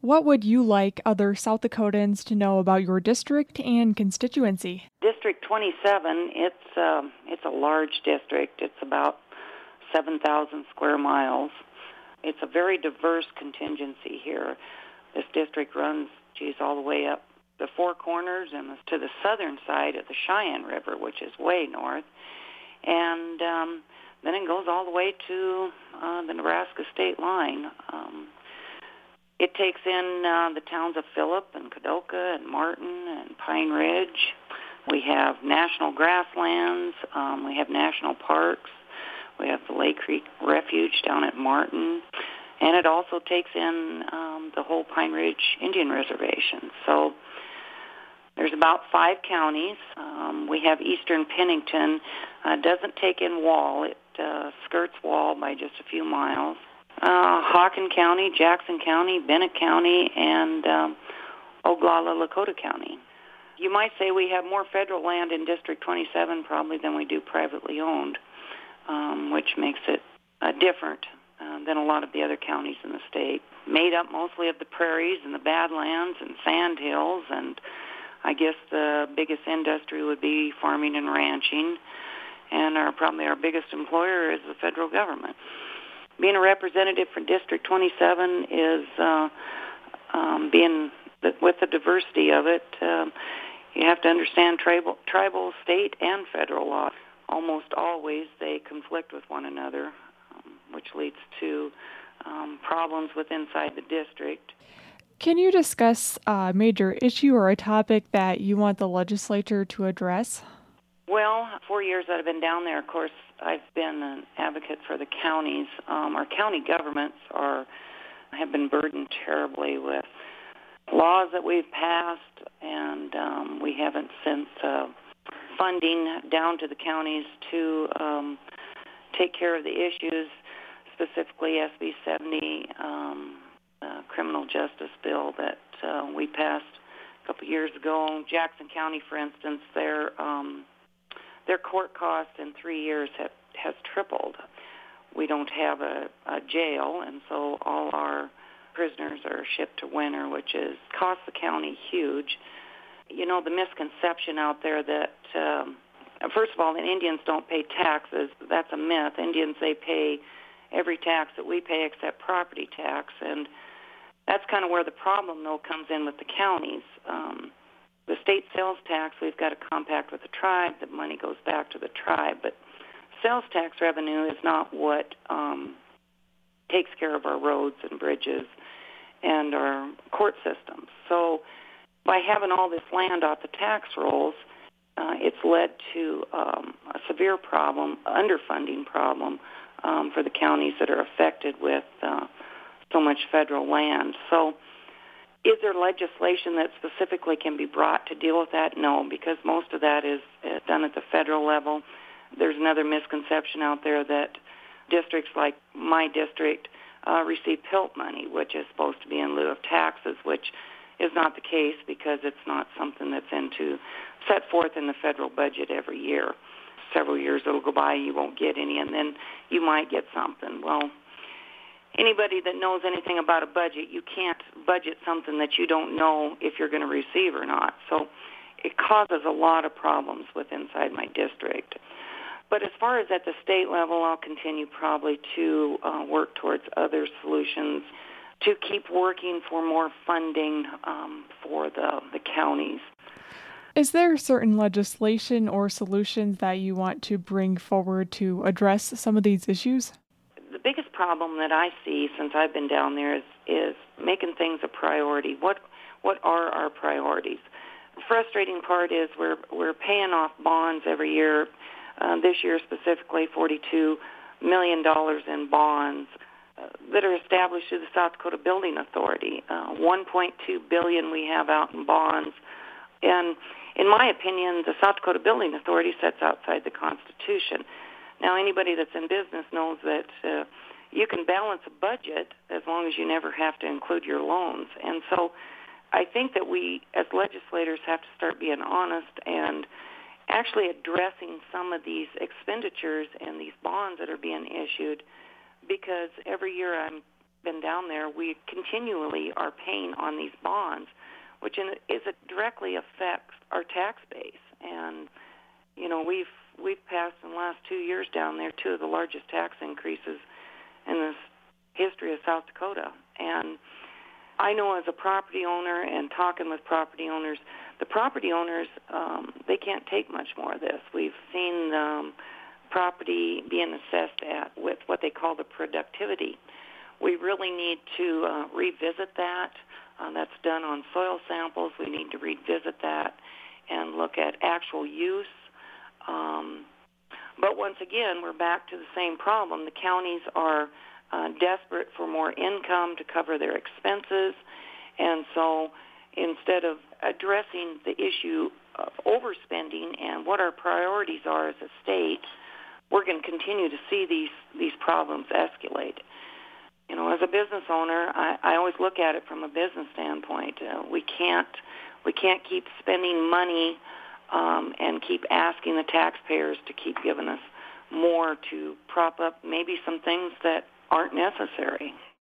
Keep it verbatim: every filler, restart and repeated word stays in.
What would you like other South Dakotans to know about your district and constituency? District twenty-seven, it's, um, it's a large district. It's about seven thousand square miles. It's a very diverse contingency here. This district runs, geez, all the way up the Four Corners and to the southern side of the Cheyenne River, which is way north. And um, then it goes all the way to uh, the Nebraska state line. Um, it takes in uh, the towns of Phillip and Kadoka and Martin and Pine Ridge. We have national grasslands. Um, we have national parks. We have the Lake Creek Refuge down at Martin. And it also takes in um, the whole Pine Ridge Indian Reservation. So there's about five counties. Um, we have eastern Pennington. Uh, doesn't take in Wall. It uh, skirts Wall by just a few miles. Uh, Hawken County, Jackson County, Bennett County, and um, Oglala, Lakota County. You might say we have more federal land in District twenty-seven probably than we do privately owned, um, which makes it uh, different uh, than a lot of the other counties in the state. Made up mostly of the prairies and the badlands and sand hills, and I guess the biggest industry would be farming and ranching, and our, probably our biggest employer is the federal government. Being a representative for District twenty-seven is uh, um, being the, with the diversity of it. Um, you have to understand tribal, tribal, state, and federal law. Almost always they conflict with one another, um, which leads to um, problems with inside the district. Can you discuss a major issue or a topic that you want the legislature to address? Well, four years that I've been down there, of course, I've been an advocate for the counties. Um, our county governments are have been burdened terribly with laws that we've passed, and um, we haven't sent uh, funding down to the counties to um, take care of the issues, specifically S B seventy, um, uh, criminal justice bill that uh, we passed a couple years ago. Jackson County, for instance, their um, their court costs in three years have, has tripled. We don't have a, a jail, and so all our prisoners are shipped to winter, which is costs the county huge. You know, the misconception out there that, um, first of all, that Indians don't pay taxes, that's a myth. Indians, they pay every tax that we pay except property tax, and that's kind of where the problem, though, comes in with the counties. Um, the state sales tax, we've got a compact with the tribe. The money goes back to the tribe, but sales tax revenue is not what um, takes care of our roads and bridges and our court systems. So by having all this land off the tax rolls, uh, it's led to um, a severe problem, underfunding problem um, for the counties that are affected with uh, so much federal land. So is there legislation that specifically can be brought to deal with that? No, because most of that is uh, done at the federal level. There's another misconception out there that districts like my district uh, receive P I L T money, which is supposed to be in lieu of taxes, which is not the case because it's not something that's into set forth in the federal budget every year. Several years it'll go by, you won't get any, and then you might get something. Well, anybody that knows anything about a budget, you can't budget something that you don't know if you're going to receive or not. So it causes a lot of problems with inside my district. But as far as at the state level, I'll continue probably to uh, work towards other solutions to keep working for more funding um, for the, the counties. Is there certain legislation or solutions that you want to bring forward to address some of these issues? The biggest problem that I see since I've been down there is, is making things a priority. What what are our priorities? The frustrating part is we're we're paying off bonds every year. Uh, this year specifically, forty-two million dollars in bonds uh, that are established through the South Dakota Building Authority. Uh, one point two billion dollars we have out in bonds. And in my opinion, the South Dakota Building Authority sits outside the Constitution. Now, anybody that's in business knows that uh, you can balance a budget as long as you never have to include your loans. And so I think that we, as legislators, have to start being honest and actually addressing some of these expenditures and these bonds that are being issued, because every year I'm been down there, we continually are paying on these bonds, which in, is it directly affects our tax base. And you know, we've we've passed in the last two years down there two of the largest tax increases in the history of South Dakota. And I know as a property owner and talking with property owners, the property owners, um, they can't take much more of this. We've seen um, property being assessed at with what they call the productivity. We really need to uh, revisit that. Uh, that's done on soil samples. We need to revisit that and look at actual use. Um, but once again, we're back to the same problem. The counties are uh, desperate for more income to cover their expenses, and so instead of addressing the issue of overspending and what our priorities are as a state, we're going to continue to see these, these problems escalate. You know, as a business owner, I, I always look at it from a business standpoint. Uh, we can't we can't keep spending money um, and keep asking the taxpayers to keep giving us more to prop up maybe some things that aren't necessary.